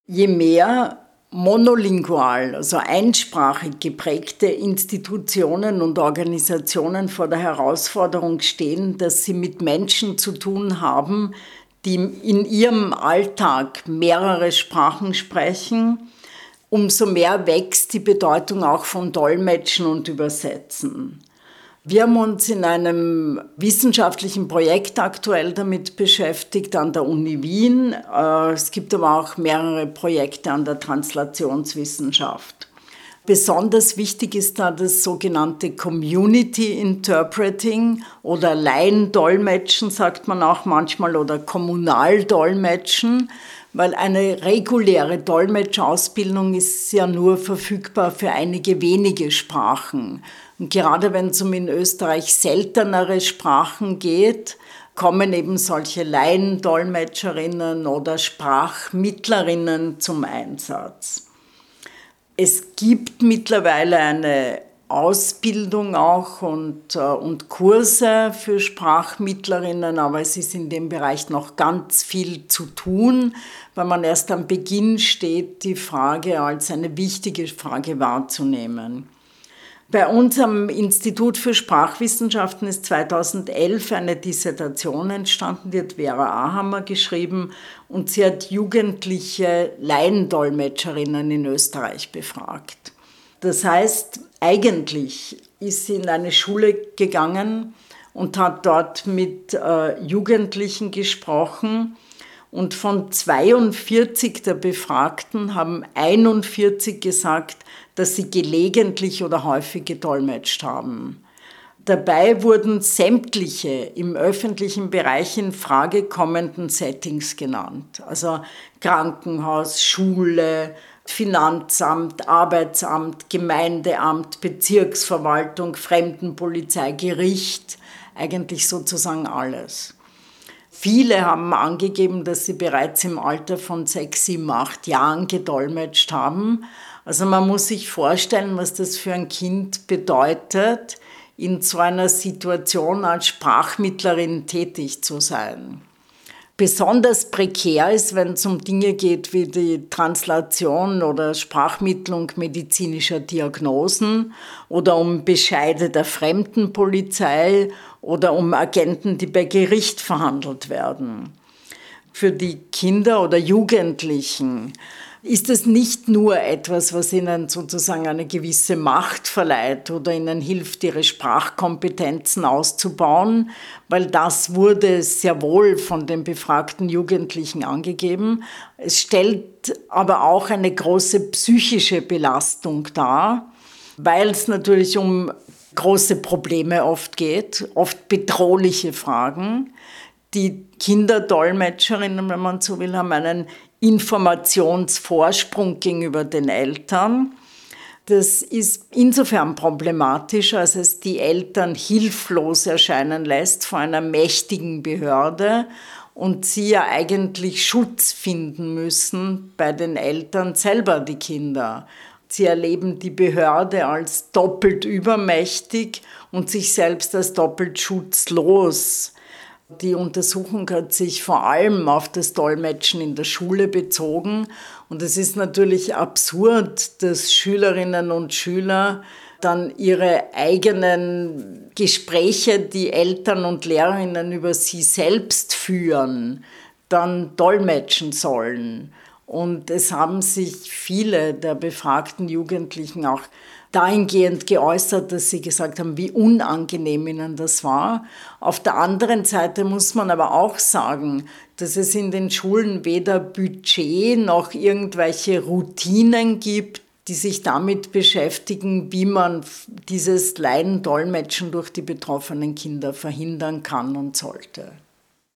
Je mehr monolingual, also einsprachig geprägte Institutionen und Organisationen vor der Herausforderung stehen, dass sie mit Menschen zu tun haben, die in ihrem Alltag mehrere Sprachen sprechen, umso mehr wächst die Bedeutung auch von Dolmetschen und Übersetzen. Wir haben uns in einem wissenschaftlichen Projekt aktuell damit beschäftigt an der Uni Wien. Es gibt aber auch mehrere Projekte an der Translationswissenschaft. Besonders wichtig ist da das sogenannte Community Interpreting oder Laiendolmetschen, sagt man auch manchmal, oder Kommunaldolmetschen, weil eine reguläre Dolmetschausbildung ist ja nur verfügbar für einige wenige Sprachen. Und gerade wenn es in Österreich seltenere Sprachen geht, kommen eben solche Laiendolmetscherinnen oder Sprachmittlerinnen zum Einsatz. Es gibt mittlerweile eine Ausbildung auch und Kurse für Sprachmittlerinnen, aber es ist in dem Bereich noch ganz viel zu tun, weil man erst am Beginn steht, die Frage als eine wichtige Frage wahrzunehmen. Bei uns am Institut für Sprachwissenschaften ist 2011 eine Dissertation entstanden, die hat Vera Ahammer geschrieben und sie hat jugendliche Laiendolmetscherinnen in Österreich befragt. Das heißt, eigentlich ist sie in eine Schule gegangen und hat dort mit Jugendlichen gesprochen. Und von 42 der Befragten haben 41 gesagt, dass sie gelegentlich oder häufig gedolmetscht haben. Dabei wurden sämtliche im öffentlichen Bereich in Frage kommenden Settings genannt. Also Krankenhaus, Schule, Finanzamt, Arbeitsamt, Gemeindeamt, Bezirksverwaltung, Fremdenpolizei, Gericht, eigentlich sozusagen alles. Viele haben angegeben, dass sie bereits im Alter von 6, 7, 8 Jahren gedolmetscht haben. Also man muss sich vorstellen, was das für ein Kind bedeutet, in so einer Situation als Sprachmittlerin tätig zu sein. Besonders prekär ist, wenn es um Dinge geht wie die Translation oder Sprachmittlung medizinischer Diagnosen oder um Bescheide der Fremdenpolizei oder um Agenten, die bei Gericht verhandelt werden. Für die Kinder oder Jugendlichen ist es nicht nur etwas, was ihnen sozusagen eine gewisse Macht verleiht oder ihnen hilft, ihre Sprachkompetenzen auszubauen, weil das wurde sehr wohl von den befragten Jugendlichen angegeben. Es stellt aber auch eine große psychische Belastung dar, weil es natürlich um große Probleme oft geht, oft bedrohliche Fragen. Die Kinderdolmetscherinnen, wenn man so will, haben einen Informationsvorsprung gegenüber den Eltern. Das ist insofern problematisch, als es die Eltern hilflos erscheinen lässt vor einer mächtigen Behörde und sie ja eigentlich Schutz finden müssen bei den Eltern selber, die Kinder. Sie erleben die Behörde als doppelt übermächtig und sich selbst als doppelt schutzlos. Die Untersuchung hat sich vor allem auf das Dolmetschen in der Schule bezogen. Und es ist natürlich absurd, dass Schülerinnen und Schüler dann ihre eigenen Gespräche, die Eltern und Lehrerinnen über sie selbst führen, dann dolmetschen sollen. Und es haben sich viele der befragten Jugendlichen auch dahingehend geäußert, dass sie gesagt haben, wie unangenehm ihnen das war. Auf der anderen Seite muss man aber auch sagen, dass es in den Schulen weder Budget noch irgendwelche Routinen gibt, die sich damit beschäftigen, wie man dieses Laiendolmetschen durch die betroffenen Kinder verhindern kann und sollte.